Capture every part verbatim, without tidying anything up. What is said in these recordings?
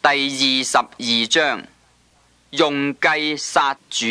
第二十二章，用計殺主。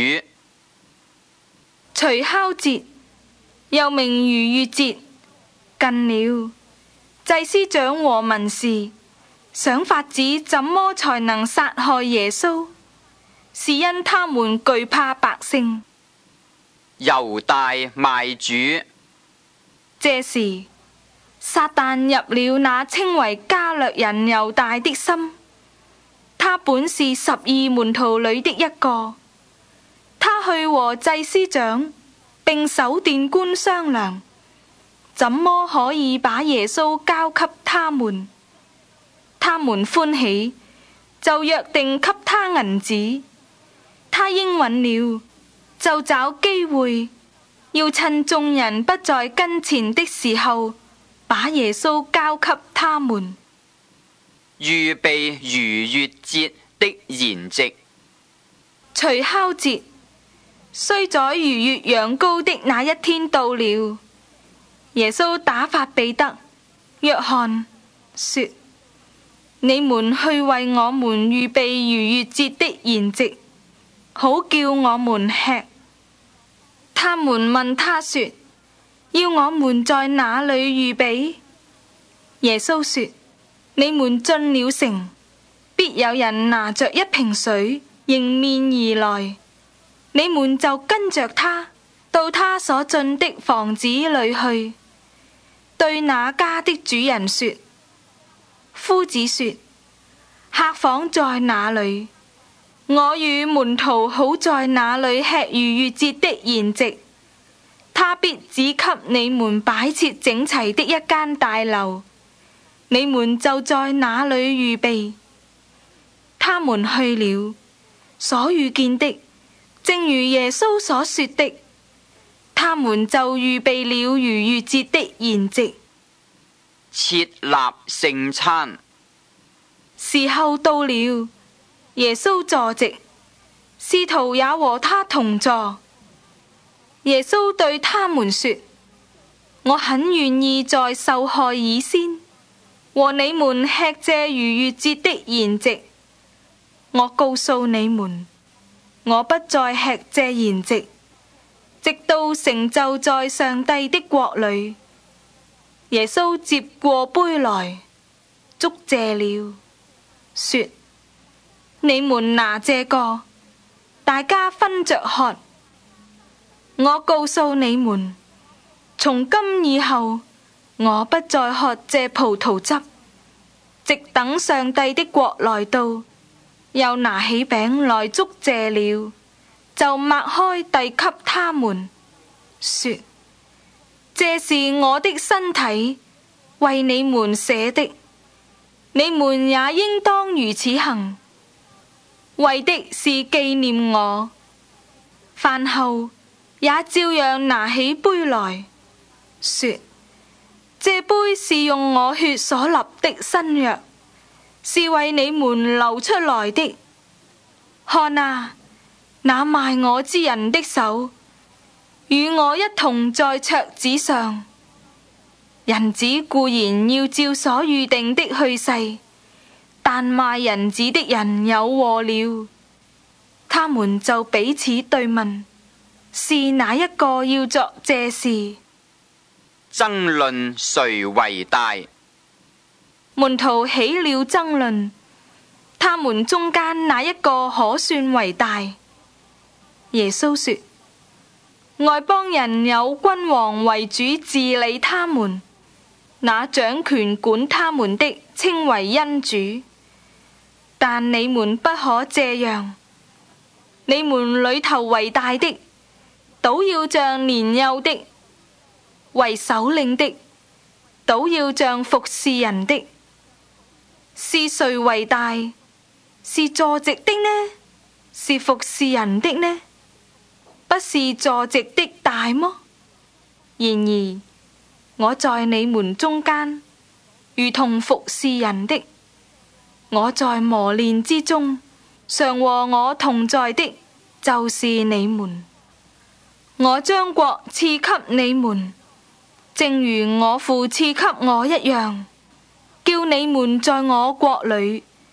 除酵節，又名逾越節，近了。祭司長和文士想法子怎麼才能殺害耶穌，是因他們懼怕百姓。 猶大賣主。 這時，撒旦入了那稱為加略人猶大的心。他本是十二門徒裏的一個。他去和祭司長並守殿官商量，怎麼可以把耶穌交給他們。他們歡喜，就約定給他銀子。他應允了，就找機會，要趁眾人不在跟前的時候，把耶穌交給他們。 預備逾越節的筵席。 除酵節，須宰逾越羊羔的那一天到了。耶穌打發彼得、約翰說：你們去為我們預備逾越節的筵席，好叫我們吃。他們問他說：要我們在哪裏預備？耶穌說：你們進了城，必有人拿着一瓶水迎面而來，你們就跟着他到他所進的房子裏去，對那家的主人說：夫子說，客房在哪裏？我與門徒好在那裏吃逾越節的筵席。他必指給你們擺設整齊的一間大樓，你們就在那裏預備。他們去了，所遇見的正如耶穌所說的，他們就預備了逾越節的筵席。 設立聖餐。 時候到了，耶穌坐席，使徒也和他同坐。耶穌對他們說：我很願意在受害以先，和你們吃這逾越節的筵席。我告訴你們，我不再吃這筵席，直到成就在上帝的國裏。耶穌接過杯來，祝謝了，說：你們拿這個，大家分着喝。我告訴你們，從今以後，我不再喝這葡萄汁，直等上帝的國來到。又拿起餅來祝謝了，就擘開遞給他們，說：這是我的身體，為你們捨的，你們也應當如此行，為的是紀念我。飯後也照樣拿起杯來，說：這杯是用我血所立的新約，是為你們流出來的。看啊，那賣我之人的手，與我一同在桌子上。人子固然要照所預定的去世，但賣人子的人有禍了。他們就彼此對問，是哪一個要作這事？ 爭論誰為大。 門徒起了爭論，他們中間哪一個可算為大？耶穌說：外邦人有君王為主治理他們，那掌權管他們的稱為恩主。但你們不可這樣，你們裏頭為大的，倒要像年幼的；為首領的，倒要像服侍人的。是誰為大？是坐席的呢？是服侍人的呢？不是坐席的大麼？然而我在你們中間，如同服侍人的。我在磨練之中，常和我同在的，就是你們。我將國賜給你們，正如我父賜給我一樣，叫你們在我國裏，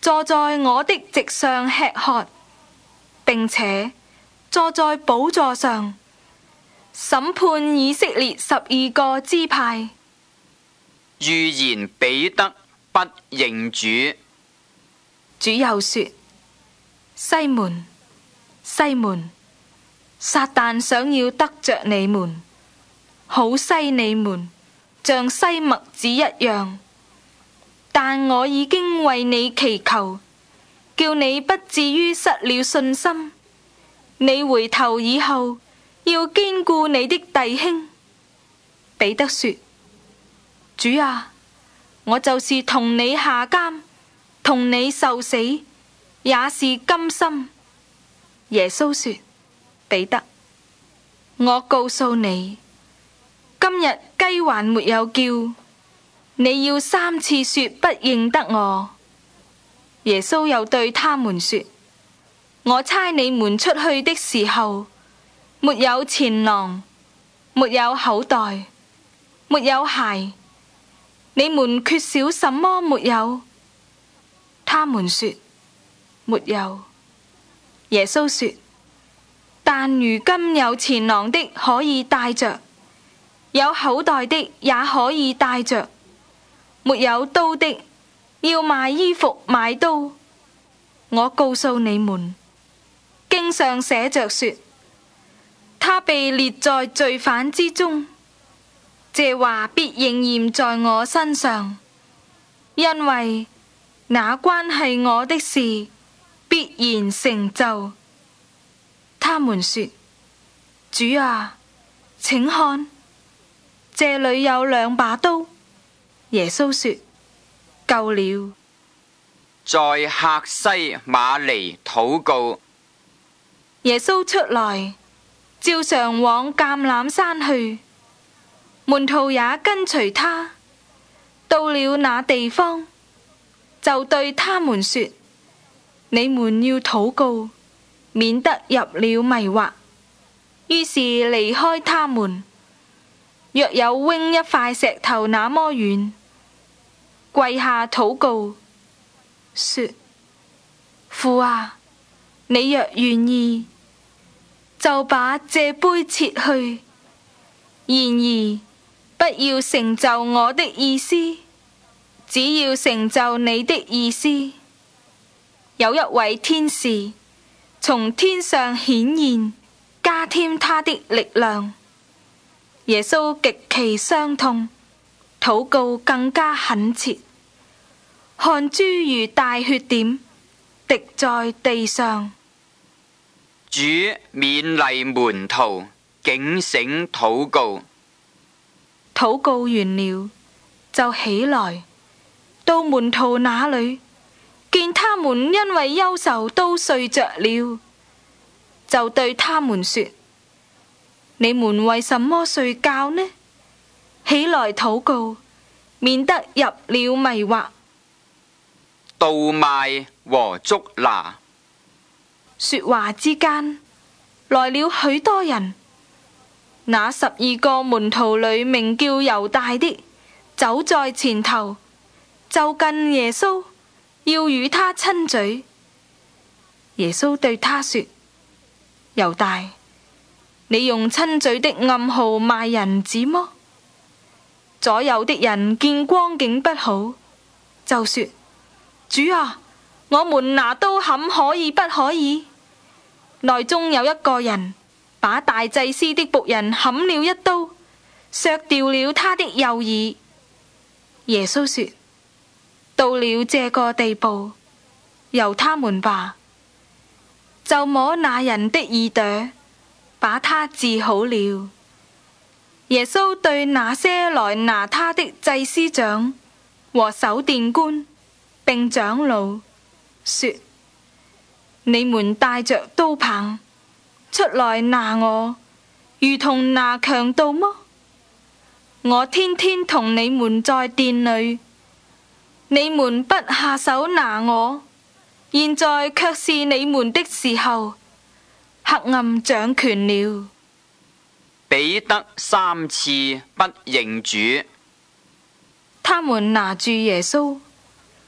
坐在我的席上吃喝，並且坐在寶座上審判以色列十二個支派。 預言彼得不認主。 主又說：西門，西門，撒旦想要得着你們，好篩你們，像篩麥子一樣。但我已經為你祈求，叫你不至於失了信心。你回頭以後，要堅固你的弟兄。彼得說：主啊，我就是同你下監，同你受死，也是甘心。耶穌說：彼得，我告訴你，今日雞還沒有叫，你要三次說不認得我。耶穌又對他們說：我差你們出去的時候，沒有錢囊，沒有口袋，沒有鞋，你們缺少什麼沒有？他們說：沒有。耶穌說：但如今有錢囊的可以帶着，有口袋的也可以帶着。沒有刀的，要賣衣服買刀。我告訴你們，經上寫着說，他被列在罪犯之中。這話必應驗在我身上，因為那關係我的事必然成就。他們說：主啊，請看，這裏有兩把刀。耶穌說：夠了。 在客西馬尼禱告。 耶穌出來，照常往橄欖山去，門徒也跟隨他。到了那地方，就對他們說：你們要禱告，免得入了迷惑。於是離開他們，約有扔一塊石頭那麼遠，跪下禱告，說：父啊，你若願意，就把這杯撤去。然而不要成就我的意思，只要成就你的意思。有一位天使從天上顯現，加添他的力量。耶穌極其傷痛，禱告更加懇切，汗珠如大血點滴在地上。 主勉勵門徒警醒禱告。 禱告完了，就起來到門徒那裏，見他們因為憂愁都睡着了，就對他們說：你們為什麼睡覺呢？起來禱告，免得入了迷惑。 盜賣和捉拿。 說話之間，來了許多人。那十二個門徒裏名叫猶大的，走在前頭，就近耶穌，要與他親嘴。耶穌對他說：猶大，你用親嘴的暗號賣人子麼？左右的人見光景不好，就說：主啊，我們拿刀砍可以不可以？內中有一個人把大祭司的僕人砍了一刀，削掉了他的右耳。耶穌說：到了這個地步，由他們吧。就摸那人的耳朵，把他治好了。耶穌對那些來拿他的祭司長和守殿官並長老說：你們帶着刀棒出來拿我，如同拿強盜麼？我天天同你們在殿裏，你們不下手拿我，現在卻是你們的時候，黑暗掌權了。 彼得三次不認主。 他們拿住耶穌，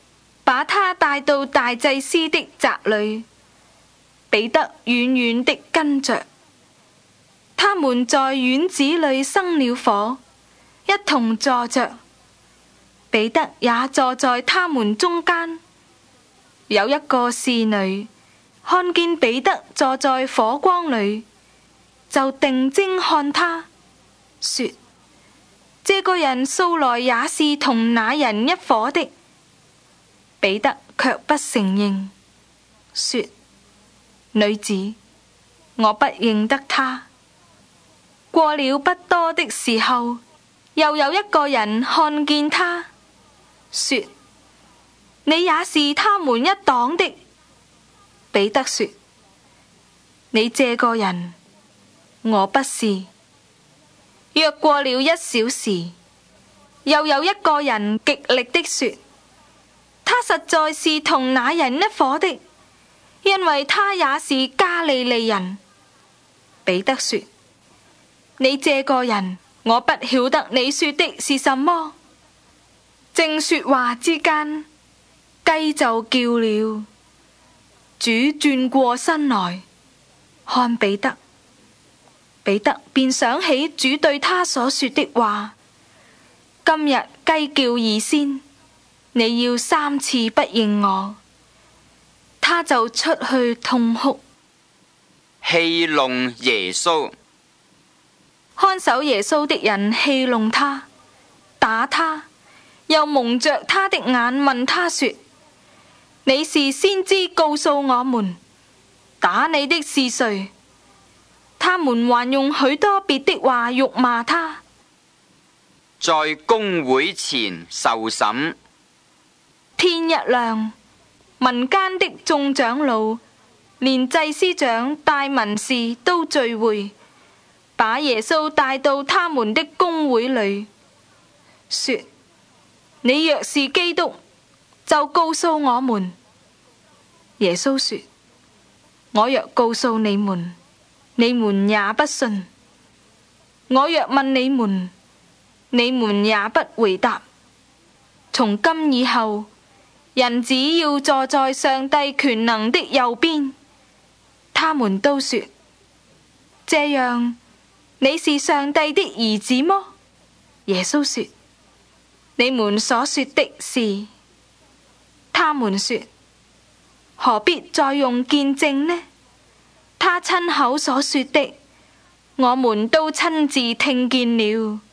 把他帶到大祭司的宅裏。彼得遠遠的跟着。他們在院子裏生了火，一同坐着。彼得也坐在他們中間。有一個侍女看見彼得坐在火光裏，就定睛看他，說：這個人素來也是同那人一伙的。彼得卻不承認，說：女子，我不認得他。過了不多的時候，又有一個人看見他，說：你也是他們一黨的。彼得說：你這個人，我不是。約過了一小時，又有一個人極力的說：他實在是同那人一伙的，因為他也是加利利人。彼得說：你這個人，我不曉得你說的是什麼。正說話之間，雞就叫了。主轉過身來看彼得，彼得便想起主對他所說的話：今日雞叫以先，你要三次不認我。他就出去痛哭。 戲弄耶穌。 看守耶穌的人戲弄他，打他，又蒙着他的眼問他說：你是先知，告訴我們，打你的是誰？他們還用許多別的話辱罵他。 在公會前受審。 天一亮，民間的眾長老連祭司長大文士都聚會，把耶穌帶到他們的公會裏，說：你若是基督，就告訴我們。耶穌說：我若告訴你們，你們也不信；我若問你們，你們也不回答。從今以後，人子要坐在上帝權能的右邊。他們都說：這樣，你是上帝的兒子麼？耶穌說：你們所說的是。他們說：何必再用見證呢？他親口所說的，我們都親自聽見了。